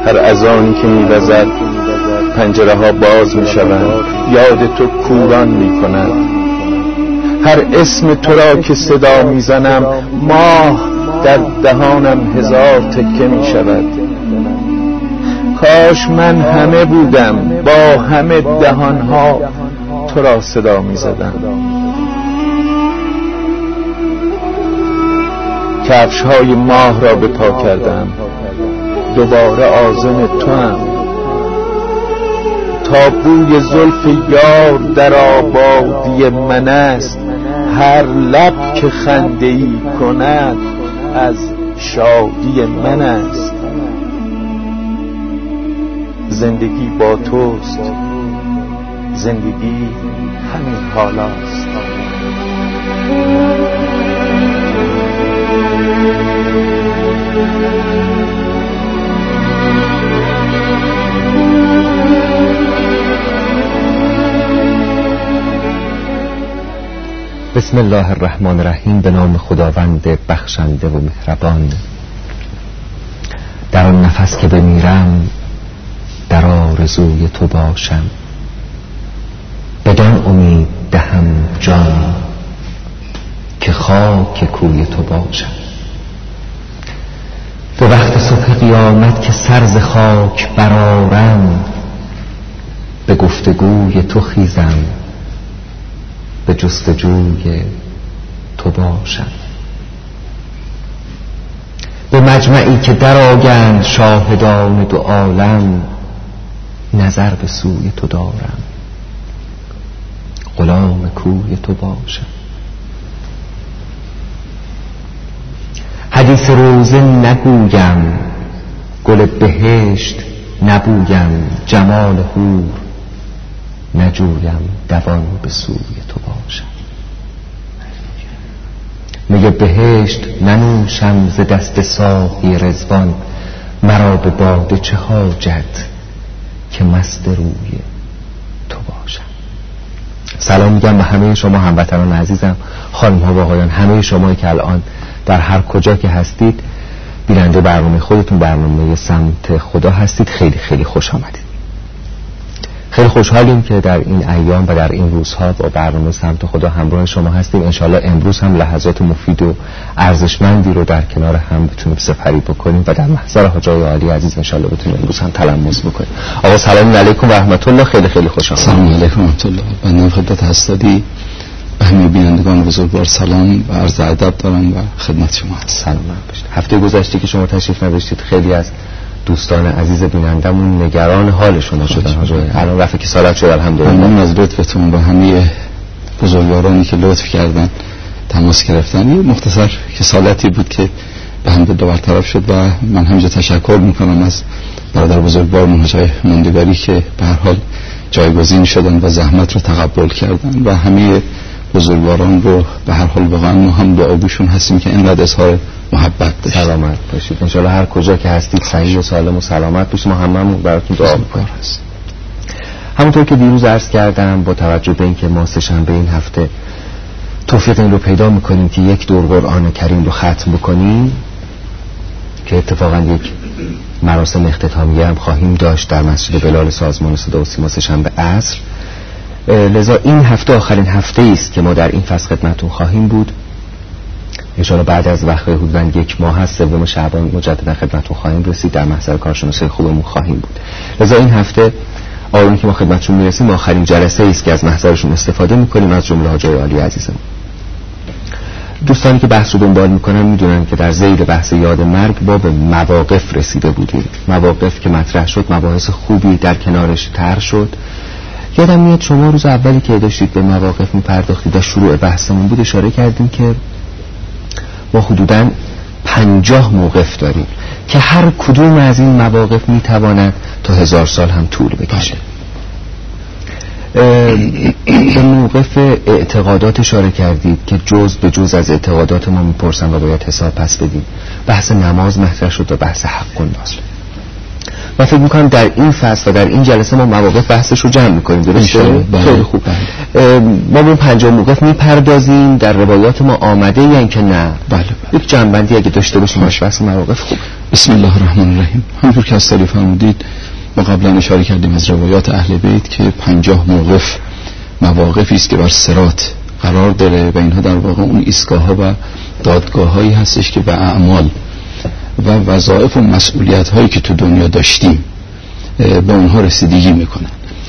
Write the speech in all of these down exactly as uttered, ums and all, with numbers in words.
هر اذانی که می‌وزد پنجره ها باز می‌شوند، یاد تو کوران می‌کند. هر اسم تو را که صدا می‌زنم ماه در دهانم هزار تکه می‌شود. کاش من همه بودم، با همه دهانها تو را صدا می‌زدم. کفش‌های ماه را به پا کردم، دوباره عازم تو هم. تا بوی زلف یار در آبادی من است، هر لب که خنده‌ای کند از شادی من است. زندگی با توست، زندگی همین حالاست. بسم الله الرحمن الرحیم. به نام خداوند بخشنده و مهربان. در آن نفس که بمیرم در آرزوی تو باشم، بدان امید دهم جان که خاک کوی تو باشم. به وقت صبح قیامت که سر ز خاک برآرم، به گفتگوی تو خیزم، به جستجوی تو باشم. به مجمعی که در آیند شاهدان دو عالم، نظر به سوی تو دارم، غلام کوی تو باشم. حدیث روزه نگویم، گل بهشت نبویم، جمال حور نجویم، دوان به سوی تو باشم. میگه بهشت ننوشم ز دست ساقی رضوان، مرا به باده چه حاجت که مست روی تو باشم. سلام میگم به همه شما هموطنان عزیزم، خانم ها و آقایان، همه شمایی که الان در هر کجا که هستید بیننده برنامه خودتون، برنامه سمت خدا هستید. خیلی خیلی خوش آمدید. خیلی خوشحالیم که در این ایام و در این روزها با برنامه سمت خدا همراه شما هستیم. انشالله امروز هم لحظات مفید و ارزشمندی رو در کنار هم بتونیم سپری بکنیم و در محضر حاجای عالی عزیز انشالله بتونیم امروز هم تلمس بکنیم. آقا سلام علیکم و رحمت الله. خیلی خیلی خوش آمدید. سلام علیکم و رحمت الله. بنده خدمت هستادی به همه بینندگان بزرگوار سلام و عرض ادب دارم و خدمت شما هستم. سلام باشید. هفته گذشته که شما تشریف نداشتید خیلی از دوستان عزیز بینندمون نگران حال شما شدن. الان رفع کسالت شد الحمدلله. ممنون از لطفتون و همه بزرگوارانی که لطف کردن تماس گرفتن. یه مختصر کسالتی بود که به حمدالله برطرف شد و من همینجا تشکر میکنم از برادر بزرگوارمون حاجی موندگاری که به هر حال جایگزین شدن و زحمت رو تقبل کردن و همه بزرگواران رو به هر حال واقعا ما هم دعاگوشون هستیم که اینقدر اظهار محبت داشت. سلامت باشید انشالله. هر کجا که هستید صحیح و سالم و سلامت باشید. ما هممون براتون دعا می‌کنیم. همونطور که دیروز عرض کردم با توجه به اینکه ما سه‌شنبه این هفته توفیق این رو پیدا می‌کنیم که یک دور قرآن کریم رو ختم بکنیم که اتفاقا یک مراسم اختتامیه هم خواهیم داشت در مسجد بلال سازمان صدا و سیما سه‌شنبه عصر. لذا این هفته آخرین هفته است که ما در این فصل خدمتتون خواهیم بود. انشاءالله بعد از وقت حدوداً یک ماه هست سوم شعبان مجددا خدمتتون خواهیم رسید، در محضر کارشناسای خوبمون خواهیم بود. لذا این هفته آروم که ما خدمتشون میرسیم آخرین جلسه است که از محضرشون استفاده میکنیم، از جمله حاجای عالی عزیزمون. دوستانی که بحث رو دنبال میکنن میدونن که در ذیل بحث یاد مرگ با به مواقف رسیده بودیم. مواقف که مطرح شد، مباحث خوبی در کنارش طرح شد. یادم میاد شما روز اولی که داشتید به مواقف میپرداختید و شروع بحثمون بود اشاره کردیم که ما حدوداً پنجاه موقف داریم که هر کدوم از این مواقف میتواند تا هزار سال هم طول بکشه. به موقف اعتقادات اشاره کردید که جز به جز از اعتقادات ما میپرسن و باید حساب پس بدیم. بحث نماز مطرح شد و بحث حق الناس. من فکر میکنم در این فصل و در این جلسه ما مواقف بحثش رو جمع میکنیم. درسته؟ خیلی خوب. ما به پنجاه موقف میپردازیم. در روایات ما آمده یا اینکه نه؟ بله بله. یک جنبندی اگه داشته باشیم باش بحث مواقف خوب. بسم الله الرحمن الرحیم. همونطور که از سالی فرمودید ما قبلا اشاره کردیم از روایات اهل بیت که پنجاه موقف مواقفی است که بر صراط قرار داره و اینها در واقع اون ایستگاه ها و دادگاه هایی هستش که به اعمال و وظایف و مسئولیت هایی که تو دنیا داشتیم به اونها رسیدگی میکنن.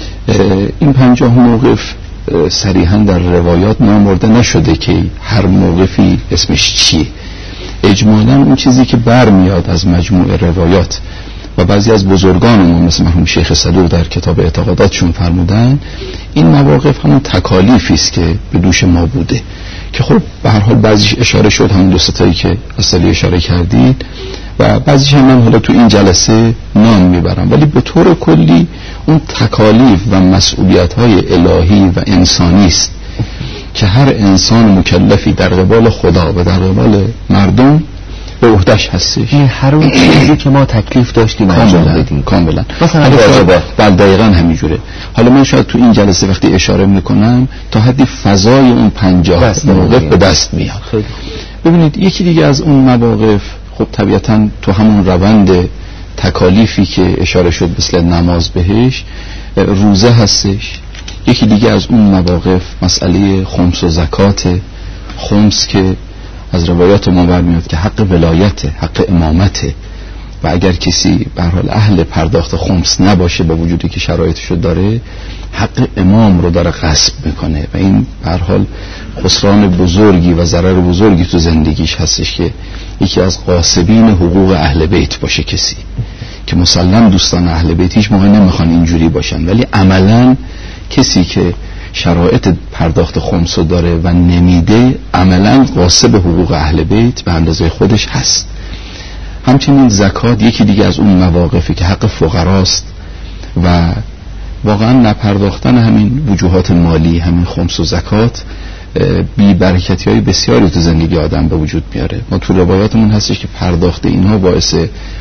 این پنجاه موقف صریحا در روایات نامرده نشده که هر موقفی اسمش چیه. اجمالا اون چیزی که برمیاد از مجموع روایات و بعضی از بزرگان ما مثل مرحوم شیخ صدوق در کتاب اعتقاداتشون فرمودن این مواقف همون تکالیفی است که به دوش ما بوده که خب به هر حال بعضیش اشاره شد، همون دو ستایی که اصلی اشاره کردید و بعضیش هم من حالا تو این جلسه نام میبرم، ولی به طور کلی اون تکالیف و مسئولیت‌های الهی و انسانی است که هر انسان مکلفی در قبال خدا و در قبال مردم به عهده‌اش هستش. هر اون چیزی که ما تکلیف داشتیم انجام بدیم کاملا. مثلا بله دقیقاً همینجوره. حالا من شاید تو این جلسه وقتی اشاره میکنم تا حدی فضای اون پنجاه موقف به دست میاد. ببینید یکی دیگه از اون مواقف خب طبیعتاً تو همون روند تکالیفی که اشاره شد مثل نماز بهش روزه هستش. یکی دیگه از اون مواقف مسئله خمس و زکات. خمس که از روایات ما برمیاد که حق ولایت، حق امامته و اگر کسی به هر حال اهل پرداخت خمس نباشه با وجودی که شرایطشو داره حق امام رو داره غصب میکنه و این به هر حال خسران بزرگی و ضرر بزرگی تو زندگیش هستش که یکی از غاصبین حقوق اهل بیت باشه کسی که مسلم دوستان اهل بیت هیچ موقع نمیخوان اینجوری باشن، ولی عملاً کسی که شرایط پرداخت خمسو داره و نمیده عملاً غاصب حقوق اهل بیت به اندازه خودش هست. همچنین زکات یکی دیگه از اون مواقفی که حق فقراست و واقعا نپرداختن همین وجوهات مالی، همین خمس و زکات بی برکتی های بسیاری تو زندگی آدم به وجود میاره. ما تو روایاتمون هستش که پرداخت اینها باعث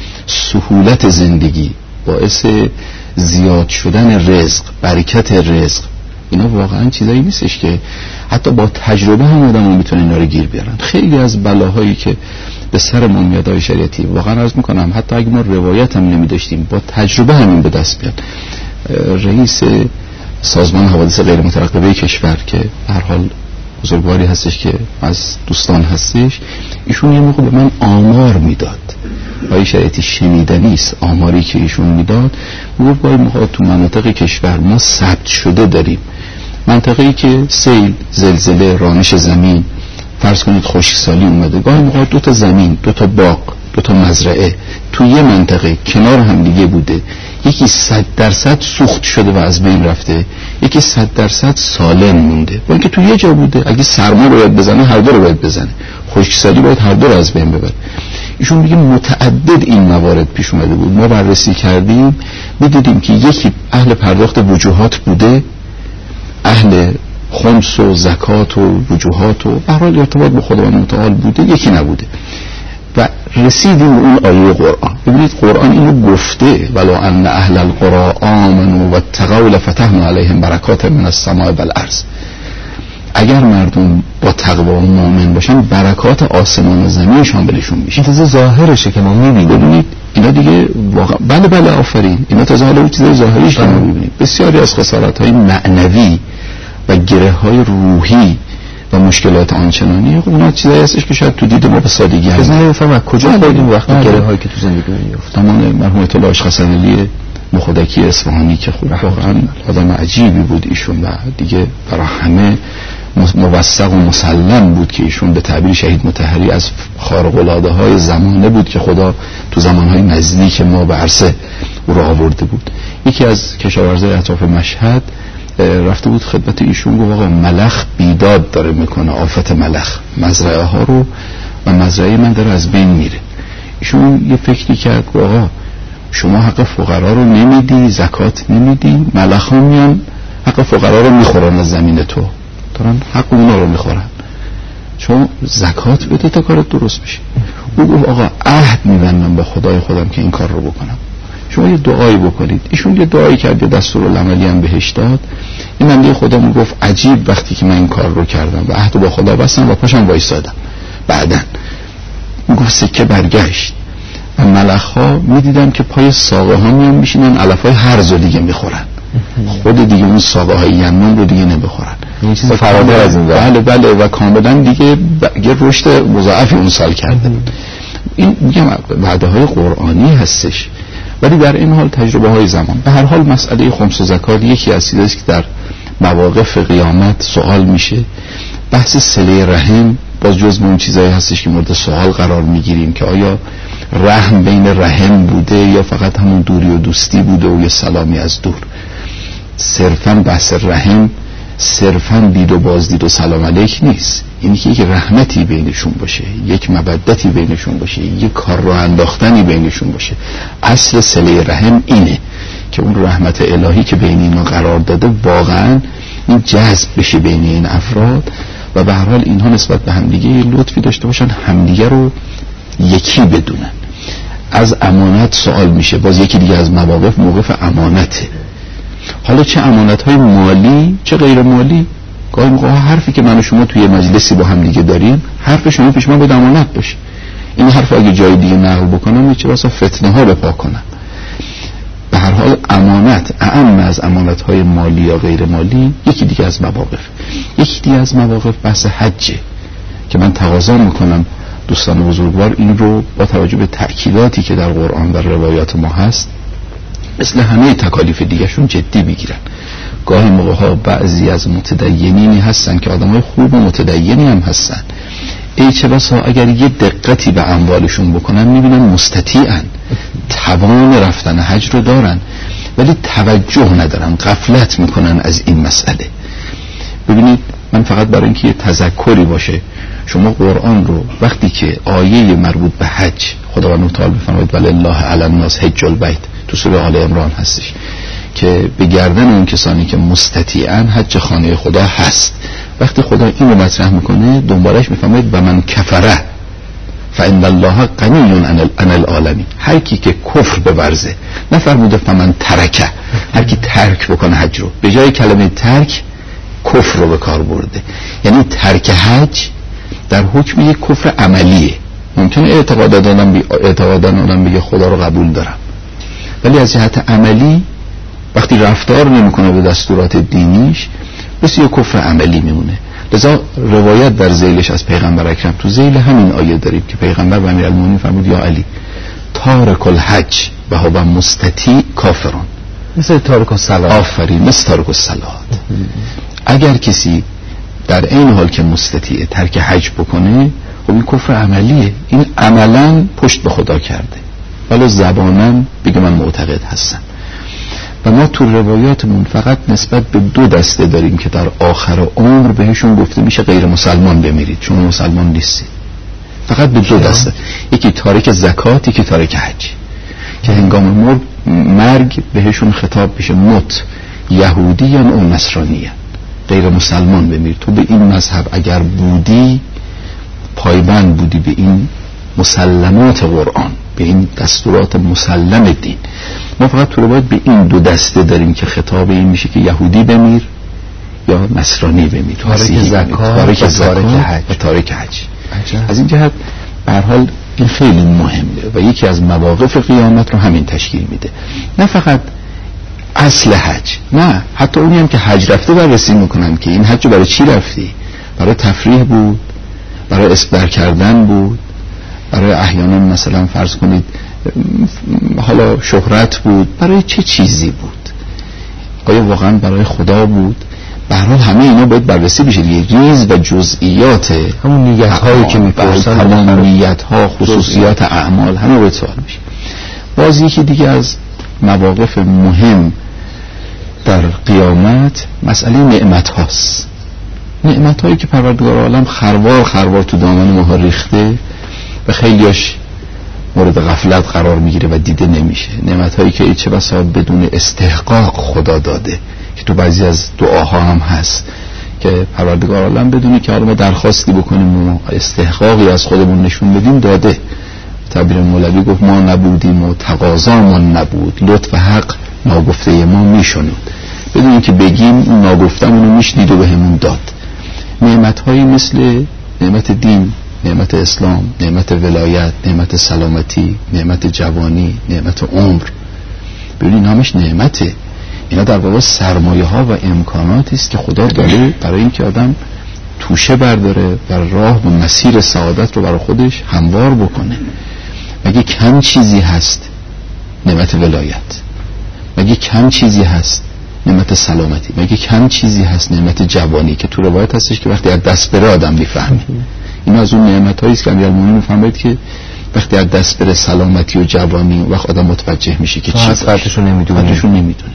سهولت زندگی، باعث زیاد شدن رزق، برکت رزق. اینا واقعا چیزایی نیستش که حتی با تجربه هم آدم میتونه اینا رو گیر بیارن. خیلی از بلاهایی که به سر ما میاد های شریعتی واقعا عرض میکنم حتی اگه ما روایت هم نمیداشتیم با تجربه همین به دست بیاد. رئیس سازمان حوادث غیر مترقبه کشور که هر حال بزرگواری هستش که از دوستان هستش، ایشون یه موقع به من آمار میداد های شریعتی شنیدنی است. آماری که ایشون میداد میگفت گاهی موقع تو مناطق کشور ما ثبت شده داریم منطقه‌ای که سیل، زلزله، رانش زمین، فرض کنید خشکسالی اومده، گاهی موقع دو تا زمین، دو تا باغ، دو تا مزرعه تو یه منطقه کنار هم دیگه بوده، یکی صد درصد سوخت شده و از بین رفته، یکی صد درصد سالم مونده. با اینکه تو یه جا بوده، اگه سرما رو باید بزنه هر دو رو باید بزنه، خشکسالی باید هر دو رو از بین ببره. ایشون میگه متعدد این موارد پیش اومده بود، ما بررسی کردیم میدیدیم که یکی اهل پرداخت وجوهات بوده، اهل خمس و زکات و وجوهات و به هر حال ارتباط با خداوند متعال بوده، یکی نبوده. و رسیدیم به اون آیه قرآن. ببینید قرآن اینو گفته ولو ان اهل القرى آمنوا واتقوا لفتحنا علیهم برکات من السماء والارض. اگر مردم با تقوا و مؤمن باشن برکات آسمان و زمین شاملشون میشه. این تازه ظاهرشه که ما میبینیم. ببینید اینا دیگه واقعا بله بله آفرین، اینا تازه حالا چیزای ظاهریش که ما میبینیم. بسیاری از خسارت‌های معنوی و گره‌های روحی و مشکلات آنچنانی اونا چیزایی هستش که شاید تو دید ما به سادگی هست. بزنید بفهم کجا خودیم وقتی گره‌هایی که تو زندگی میفته. تمام مرحوم اطلاع حسن علی مخدکی اصفهانی که خب واقعا آدم عجیبی بود ایشون و دیگه برای همه موثق و مسلم بود که ایشون به تعبیر شهید مطهری از خارق‌العاده های زمانه بود که خدا تو زمانهای نزدیک ما به عرصه او را آورده بود. یکی از کشاورزای اطراف مشهد رفته بود خدمت ایشون، گفت آقا ملخ بیداد داره میکنه، آفت ملخ مزرعه ها رو و مزرعه من داره از بین میره. ایشون یه فکری کرد که آقا شما حق فقرا رو نمیدی، زکات نمیدی، ملخ ها میان حق فقرا رو میخورن از زمین تو، دارن حق اونا رو میخورن، چون زکات بده تا کارت درست بشه. او گفت آقا عهد میبندم با خدای خودم که این کار رو بکنم، شما یه دعایی بکنید. ایشون یه دعایی کرد، یه دستورالعملی هم بهش داد. این بنده خدا میگفت عجیب وقتی که من این کار رو کردم و عهد با خدا بستم و پاشم وایسادم، بعدن میگفت سکه برگشت و ملخ ها میدیدن که پای ساقه ها میان میشینن علف های هرز رو دیگه میخورن، خود دیگه اون ساقه های یمن رو دیگه نمیخورن. این چیز فراتر از این. بله بله و کاملا دیگه یه رشد مضاعفی اون سال کرده. این میگم وعده های قرآنی هستش، ولی در این حال تجربه های زمان. به هر حال مسئله خمس و زکات یکی از چیزاست که در مواقف قیامت سوال میشه. بحث صله رحم باز جزء اون چیزایی هستش که مورد سوال قرار میگیریم که آیا رحم بین رحم بوده یا فقط همون دوری و دوستی بوده و یه سلامی از دور. صرفا بحث رحم صرفا دید و بازدید و سلام علیک نیست، اینی که یک رحمتی بینشون باشه، یک مودتی بینشون باشه، یک کار رو انداختنی بینشون باشه. اصل صله رحم اینه که اون رحمت الهی که بین اینا قرار داده واقعا این جذب بشه بین این افراد و به هر حال اینها نسبت به همدیگه لطفی داشته باشن، همدیگه رو یکی بدونن. از امانت سوال میشه، باز یکی دیگه از مواقف موقف امانته. حالا چه امانت‌های مالی چه غیر مالی. گاهی موقع حرفی که من و شما توی مجلسی با هم دیگه داریم، حرف شما پیش من باید امانت باشه. این حرف اگه جای دیگه نقل بکنم چه بسا فتنه ها بپا کنم. به هر حال امانت اعم از امانت‌های مالی یا غیر مالی یکی دیگه از مواقف. یکی دیگه از مواقف بحث حجه که من تقاضا میکنم دوستان بزرگوار این رو با توجه به تأکیداتی که در قرآن و روایات ما هست مثل همه تکالیف دیگرشون جدی بگیرن. گاهی موقع ها بعضی از متدینینی هستن که آدمای خوب و متدینی هم هستن، ای چه بسا اگر یه دقتی به اموالشون بکنن میبینن مستطیعن، توان رفتن حج رو دارن ولی توجه ندارن، غفلت میکنن از این مسئله. ببینید من فقط برای اینکه یه تذکری باشه، شما قرآن رو وقتی که آیه مربوط به حج خداوند تعالی بفرماید ولله علی الناس حج البیت تو سوره آل عمران هستش که به گردن اون کسانی که مستطیعن حج خانه خدا هست، وقتی خدا این رو مطرح میکنه دنبالش میفرماید و من کفره فان الله غنی عن العالمین، هر کی که کفر بورزه، نفرموده فمن ترکه، هر کی ترک بکنه حج رو، به جای کلمه ترک کفر رو به کار برده. یعنی ترک حج در حکم یک کفر عملیه. ممکنه اعتقاد آدم بی اعتقاد آدم بگه خدا رو قبول دارم، ولی از جهت عملی وقتی رفتار نمیکنه به دستورات دینیش بس یک کفر عملی میمونه. لذا روایت در ذیلش از پیغمبر اکرم تو ذیل همین آیه داریم که پیغمبر و امیرالمومنین فرمود یا علی تارک الحج و هو مستطیع کافرون، مثل تارک الصلات. آفرین، مثل تارک الصلات. اگر کسی در این حال که مستطیع ترک حج بکنه خب این کفر عملیه، این عملا پشت به خدا کرده ولی زبانا بگه من معتقد هستم. و ما تو روایاتمون فقط نسبت به دو دسته داریم که در آخر عمر بهشون گفته میشه غیر مسلمان بمیرید چون مسلمان نیستید. فقط به دو دسته، یکی تارک زکات، یکی تارک حج، که هنگام مرگ مرگ بهشون خطاب میشه مت یهودی او نصرانی، غیر مسلمان بمیر. تو به این مذهب اگر بودی پایبند بودی به این مسلمات قرآن، به این دستورات مسلم دین. ما فقط تو رو باید به این دو دسته داریم که خطاب این میشه که یهودی بمیر یا نصرانی بمیر، تارک زکات، تارک زکات و تارک حج. از این جهت به هر حال این خیلی مهمه و یکی از مواقف قیامت رو همین تشکیل میده. نه فقط اصل حج، نه حتی اونی هم که حج رفته بررسی میکنن که این حج برای چی رفتی؟ برای تفریح بود، برای اسبر کردن بود، برای احیانا مثلا فرض کنید حالا شهرت بود، برای چه چیزی بود؟ آیا واقعا برای خدا بود؟ به هر حال همه اینا باید بررسی بشه دیگه، ریز و جزئیات همون نیت هایی که میپرسن، تمام نیت ها، خصوصیات اعمال همه باید سوال بشه. باز یکی دیگه از مواقف مهم در قیامت مسئله نعمت هاست. نعمت هایی که پروردگار عالم خروار خروار تو دامن ما ریخته و خیلیاش مورد غفلت قرار میگیره و دیده نمیشه. نعمت هایی که چه بسا بدون استحقاق خدا داده که تو بعضی از دعاها هم هست که پروردگار عالم بدونه که حالا ما درخواستی بکنیم و استحقاقی از خودمون نشون بدیم داده. تعبیر مولوی گفت ما نبودیم و تقاضا ما نبود، لطف حق ناگفته ما میشنود. بدونیم که بگیم اون ناگفتمونو میشنید و به همون داد. نعمت هایی مثل نعمت دین، نعمت اسلام، نعمت ولایت، نعمت سلامتی، نعمت جوانی، نعمت عمر. ببینید اینا همش نعمته. اینا در واقع سرمایه ها و امکاناتی است که خدا داره برای اینکه آدم توشه برداره و راه و مسیر سعادت رو برای خودش هموار بکنه. مگه کم چیزی هست نعمت ولایت؟ مگه کم چیزی هست نعمت سلامتی؟ مگه کم چیزی هست نعمت جوانی که تو روایت هستش که وقتی از دست بره آدم میفهمه؟ این از اون نعمتایی است که امیرالمومنین میفهمید که وقتی از دست بره سلامتی و جوانی، وقت آدم متوجه میشه که چی قدرشو نمیدونه. قدرشو نمیدونه.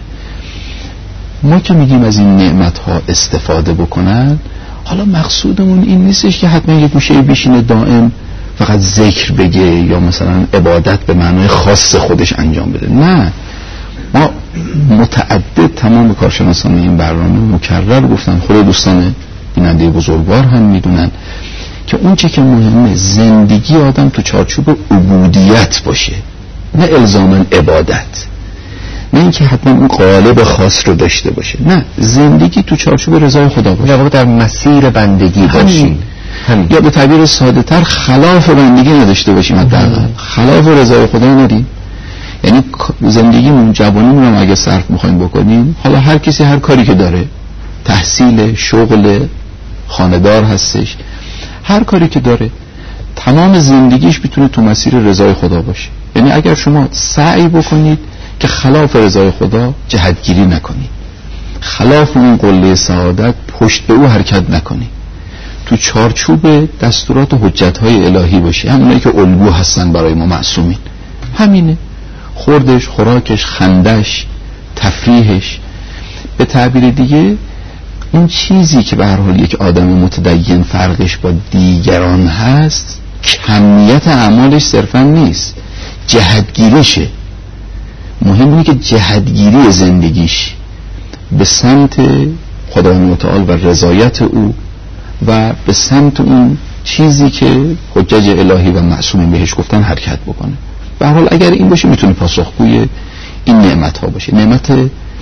ما که میگیم از این نعمت ها استفاده بکنن، حالا مقصودمون این نیستش که حتما یه گوشه بشینه دائم فقط ذکر بگه یا مثلا عبادت به معنای خاص خودش انجام بده. نه، ما متعدد تمام کارشناسان این برنامه مکرر گفتن، خود دوستان بیننده بزرگوار هم میدونن که اون چه که مهمه زندگی آدم تو چارچوب عبودیت باشه، نه الزاماً عبادت، نه اینکه حتما اون قالب خاص رو داشته باشه، نه، زندگی تو چارچوب رضای خدا باشه، یا در مسیر بندگی باشیم، یا به تعبیر ساده تر خلاف بندگی نداشته باشیم، حداقل خلاف رضای خدا ندیم. یعنی زندگیمون، جوانیمون هم اگه صرف میخوایم بکنیم، حالا هر کسی هر کاری که داره، تحصیل، شغل، خانه‌دار هستش، هر کاری که داره، تمام زندگیش میتونه تو مسیر رضای خدا باشه. یعنی اگر شما سعی بکنید که خلاف رضای خدا جهتگیری نکنید، خلاف اون قله سعادت پشت به او حرکت نکنید، تو چارچوب دستورات و حجت‌های الهی باشه، همونایی که الگو هستن برای ما معصومین، همینه. خوردش، خوراکش، خندش، تفریحش، به تعبیر دیگه این چیزی که به هر حال یک آدم متدین فرقش با دیگران هست، کمیت اعمالش صرفا نیست، جهتگیریشه. مهم اینه که جهتگیری زندگیش به سمت خداوند متعال و رضایت او و به سمت اون چیزی که حجج الهی و معصومین بهش گفتن حرکت بکنه. به هر حال اگر این باشه میتونه پاسخگوی این نعمت ها باشه. نعمت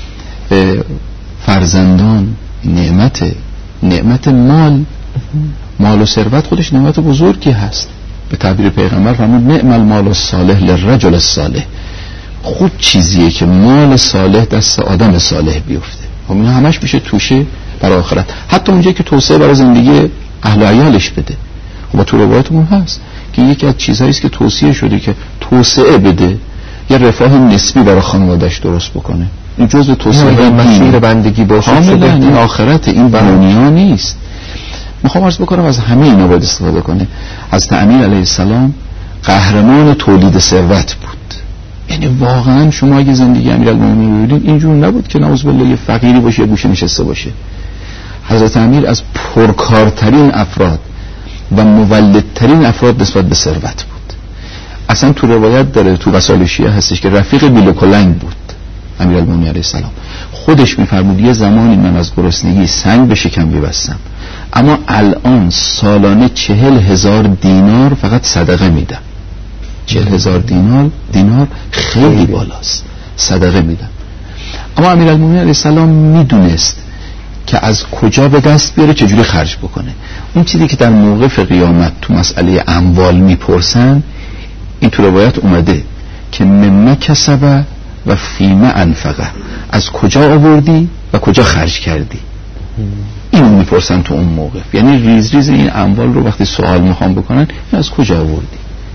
فرزندان، نعمت نعمت مال، مال و ثروت خودش نعمت بزرگی هست. به تعبیر پیغمبر فرمود نعم المال الصالح للرجل الصالح. خوب چیزیه که مال صالح دست آدم صالح بیفته. خب این همش میشه توشه برای آخرت، حتی اونجایی که توسعه برای زندگی اهل و عیالش بده. خب تو روایتمون هست که یکی از چیزهایی است که توصیه شده که توسعه بده، یه رفاه نسبی برای خانواده‌اش درست بکنه. این جزء توسعه مسیر بندگی باشه. کاملا این آخرت، این دنیا نیست. میخوام عرض بکنم از همه اینا باید استفاده کنه. از امیر علیه السلام قهرمان تولید ثروت بود. یعنی واقعا شما اگه زندگی امیرالمومنین ببینید اینجور نبود که نعوذ بالله یه فقیری باشه یه گوشه نشسته باشه. حضرت امیر از پرکارترین افراد و مولدترین افراد نسبت به ثروت بود. اصلا تو روایت داره، تو وسائل شیعه هستش که رفیق بیل و کلنگ بود امیرالمومنین علیه السلام. خودش میفرمود یه زمانی من از گرسنگی سنگ به شکم می‌بستم، اما الان سالانه چهل هزار دینار فقط صدقه میدم. چهل هزار دینار دینار خیلی بالاست، صدقه میدم. اما امیرالمومنین علیه السلام میدونست که از کجا به دست بیاره، چجوری خرج بکنه. اون چیزی که در موقف قیامت تو مسئله اموال میپرسن، این تو روایت اومده که مما کسب و فیما انفقه، از کجا آوردی و کجا خرج کردی. اینو میپرسن تو اون موقف. یعنی ریز ریز این اموال رو وقتی سوال میخوام بکنن، این از کجا آوردی.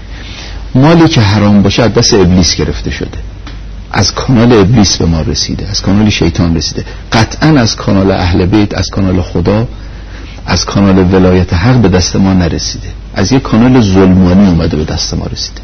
مالی که حرام باشه از دست ابلیس گرفته شده، از کانال ابلیس به ما رسیده، از کانال شیطان رسیده. قطعا از کانال اهل بیت، از کانال خدا، از کانال ولایت حق به دست ما نرسیده، از یک کانال ظلمانی اومده به دست ما رسیده.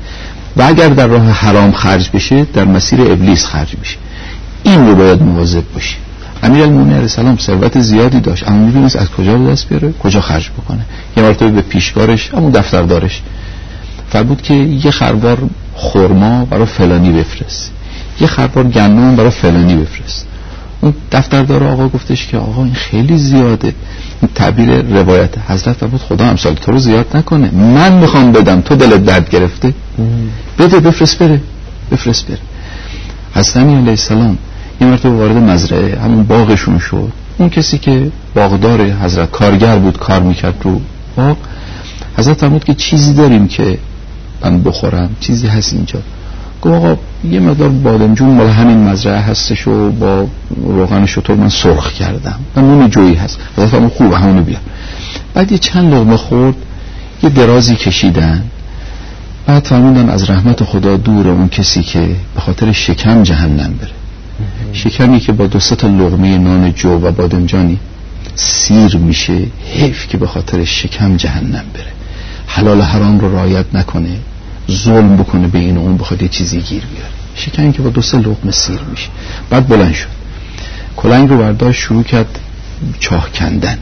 و اگر در راه حرام خرج بشه، در مسیر ابلیس خرج میشه. این رو باید مواظب باشیم. امیرالمومنین علیه السلام ثروت زیادی داشت، اما می‌دونست از کجا به دست بیاره، کجا خرج بکنه. یه مرتبه به پیشکارش، همون دفتردارش، فرمود که یه خروار خرما برای فلانی بفرست، یه خروار گندم برای فلانی بفرست. اون دفتردار آقا گفتش که آقا این خیلی زیاده. این تعبیر روایت حضرت فرمود خدا امثال تو رو زیاد نکنه، من میخوام بدم، تو دلت درد گرفته، بده، بفرست بره، بفرست بره. حضرت امیر علیه السلام یه مرتبه وارد مزرعه همون باغشون شد. اون کسی که باغدار حضرت کارگر بود، کار میکرد رو باغ، حضرت فرمود که چیزی داریم که من بخورم؟ چیزی هست اینجا؟ گفت آقا یه مقدار بادمجون مال همین مزرعه هستش و با روغن شتر من سرخ کردم و نون جویی هست. حضرت فرمود خوبه همونو بیار. بعد یه چند لقمه خورد، یه درازی کشیدن، بعد فرمودن از رحمت خدا دور اون کسی که به خاطر شکم جهنم بره. شکمی که با دو سه تا لقمه نان جو و بادمجانی سیر میشه، حیف که به خاطر شکم جهنم بره، حلال حرام رو رعایت نکنه، ظلم بکنه به این و اون، بخواد یه چیزی گیر بیاره. شکمی که با دو سه لقمه سیر میشه. بعد بلند شد، کلنگ رو برداشت، شروع کرد چاه کندن.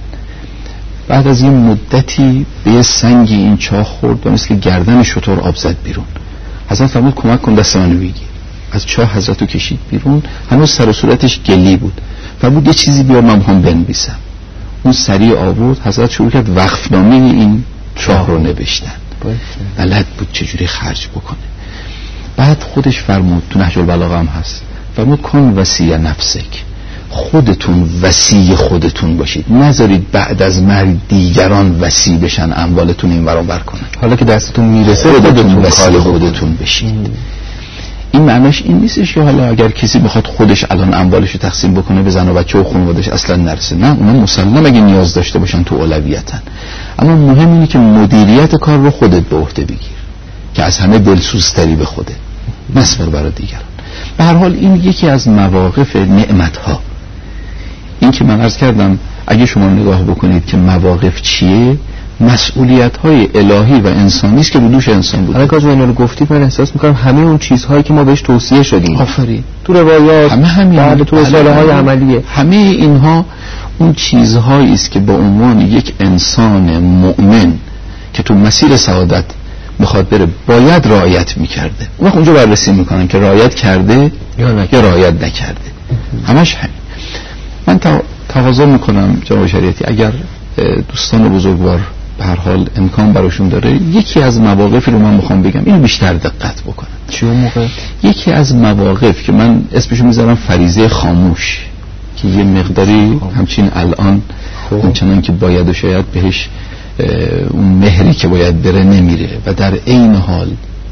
بعد از این مدتی به یه سنگی این چاه خورد و مثل گردن شتر آب زد بیرون. حضرت فرمود کمک کن دست منو بگیر. از چاه حضرت رو کشید بیرون، هنوز سر و صورتش گلی بود. فرمود یه چیزی بیار من میخوام بنویسم. اون سریع آورد، حضرت شروع کرد وقفنامه این چاه رو نوشتن. بلد بود چجوری خرج بکنه. بعد خودش فرمود، تو نهج البلاغه هم هست، فرمود کن وصی نفسک، خودتون وصی خودتون باشید، نذارید بعد از مرگ دیگران وصی بشن، اموالتون این ور بر کنن. حالا که دستتون میرسه خودتون وصی خودتون بشید. این معنیش این نیستش که حالا اگر کسی بخواد خودش الان اموالش رو تقسیم بکنه به زن و بچه و خانواده‌اش اصلا نرسه. نه، اونا مسلم اگه نیاز داشته باشن تو اولویتن، اما مهم اینه که مدیریت کار رو خودت به عهده بگیر که از همه دلسوزتری به خوده، نسپار برای دیگران. به هر حال این یکی از مواقف نعمت‌ها. این که من عرض کردم اگه شما نگاه بکنید که مواقف چیه، مسئولیت‌های الهی و انسانی است که به دوش انسان بود. حالا که اینا رو گفتید من احساس می‌کنم همه اون چیزهایی که ما بهش توصیه شدیم، آفرین، تو روایات، همه همین، بعد تو رساله‌های عملیه، همه اینها اون چیزهایی است که به عنوان یک انسان مؤمن که تو مسیر سعادت بخواد بره باید رعایت می‌کرده. اون وقت اونجا بررسی می‌کنن که رعایت کرده یا نه یا رعایت نکرده. همش همین. من تقاضا می‌کنم جناب شریعتی اگر دوستان بزرگوار به هر حال امکان براشون داره، یکی از مواقفی رو من میخوام بگم، این بیشتر دقت بکنن. چی اون موقع؟ یکی از مواقف که من اسمشو میذارم فریضه خاموش، که یه مقداری همچین الان همچنان که باید و شاید بهش اون مهری که باید بره نمیره و در عین حال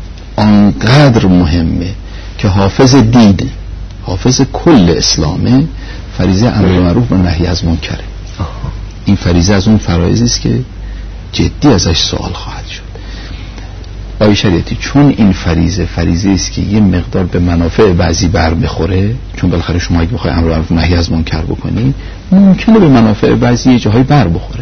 آنقدر مهمه که حافظ دین، حافظ کل اسلامه، فریضه امر معروف و نهی از منکره. این فریضه از اون فرایضی است که جدی ازش سوال خواهد شد. آقای شریعتی، چون این فریضه فریضه است که یه مقدار به منافع بعضی بر بخوره، چون بالاخره شما اگه بخوای امر معروف نهی از منکر بکنی ممکنه به منافع بعضی یه جاهای بر بخوره،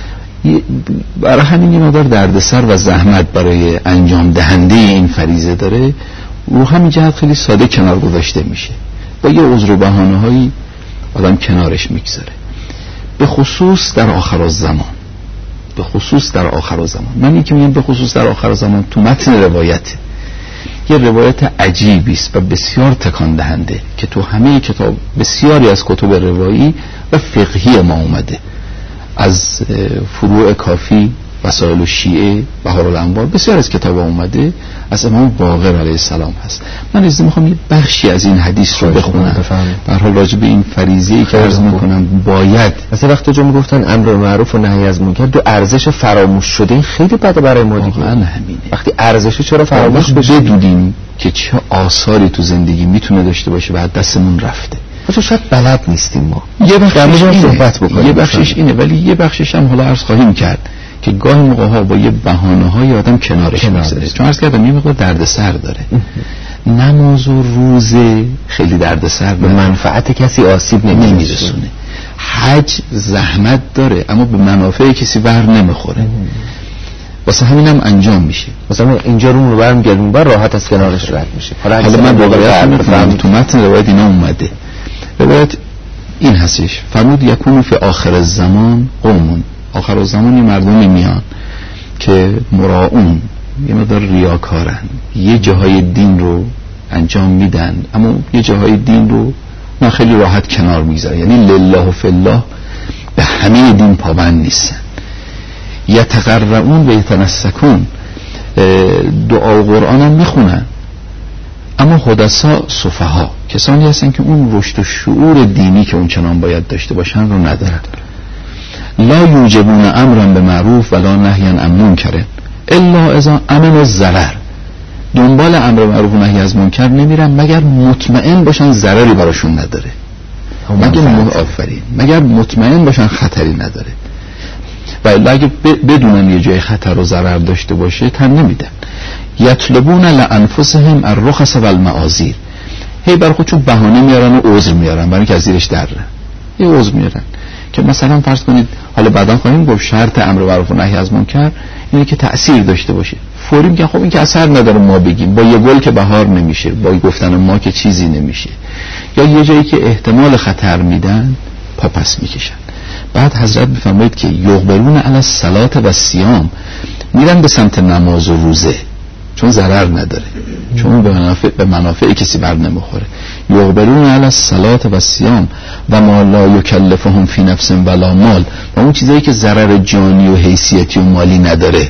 برای همین یه مقدار دردسر و زحمت برای انجام دهنده این فریضه داره. رو همین جهت خیلی ساده کنار گذاشته میشه، با یه عذر و بهانه‌هایی آدم کنارش میگذاره، به خصوص در آخر الزمان. به خصوص در آخر الزمان من این که میگم به خصوص در آخر الزمان تو متن روایت، یه روایت عجیبی است و بسیار تکان دهنده که تو همه کتاب، بسیاری از کتب روایی و فقهی ما اومده، از فروع کافی، وسائل الشیعه، بهار الانوار، بسیار از کتاب اومده، از امام باقر علیه السلام هست. من از میخوام یه بخشی از این حدیث رو بخونم در حال راجع به این فریضه‌ای که عرض میکنم. باید مثلا وقتی جا میگفتن امر معروف و نهی از منکر، دو ارزش فراموش شده، این خیلی بده برای ما دیگه. همینه. وقتی ارزش چرا فراموش بشه؟ بدونیم که چه آثاری تو زندگی میتونه داشته باشه و دستمون رفته. خب شاید بلد نیستیم ما. یه بخشش اینه. صحبت بکنیم. یه بخشش اینه، ولی یه بخشش هم حالا عرض خواهیم کرد که گاهی موقع ها با یه بهانه‌های آدم کنارش میذاره، چون عرض کردم یه مقدار دردسر داره. نماز و روزه خیلی دردسر به منفعت کسی آسیب نمیرسونه. حج زحمت داره اما به منافع کسی بر نمیخوره، واسه همین هم انجام میشه. مثلا اینجا رو برم گلون بر راحت از کنارش رد میشه. حالا من واقعا میفهمم تو متن روایت اینا اومده. روایت این هستش، فرمود یکون فی آخر الزمان قومون، آخر الزمان یه مردمی میان که مراعون، یه مقدار ریاکارن، یه جاهای دین رو انجام میدن اما یه جاهای دین رو نه خیلی راحت کنار میذارن، یعنی لله و فی الله به همه دین پابند نیستن. یتقرؤون و یتنسکون، دعا و قرآن هم میخونن اما حدثا سفها، کسانی هستن که اون رشد و شعور دینی که اون چنان باید داشته باشن رو ندارن. لا یوجبون امرا به معروف ولا نهیا عن منکر الا اذا امن الضرر. دنبال امر معروف و نهی از منکر نمیرن مگر مطمئن باشن ضرری براشون نداره، مگر آفرین مگر مطمئن باشن خطری نداره. و اگه بدونن یه جای خطر و ضرر داشته باشه تن نمیدن. یطلبون لانفسهم الرخص والمعاذیر، هی برای خودشون بهانه میارن و عذر میارن برای اینکه از زیرش در یه عذر میارن که مثلا فرض کنید، حالا بعدا خواهیم گفت شرط امر معروف و نهی از منکر اینه که تأثیر داشته باشه. فوری میگن خب این که اثر نداره ما بگیم، با یه گل که بهار نمیشه، با گفتن ما که چیزی نمیشه. یا یه جایی که احتمال خطر میدن پا پس میکشن. بعد حضرت بفرمایید که یقبلون علی الصلاة و الصیام، میرن به سمت نماز و روزه چون ضرر نداره، چون به منافع به منافع کسی بر نمیخوره. یقبلون علی الصلاة و الصیام و ما لا یکلفهم فی نفس ولا مال، و اون چیزایی که ضرر جانی و حیثیتی و مالی نداره.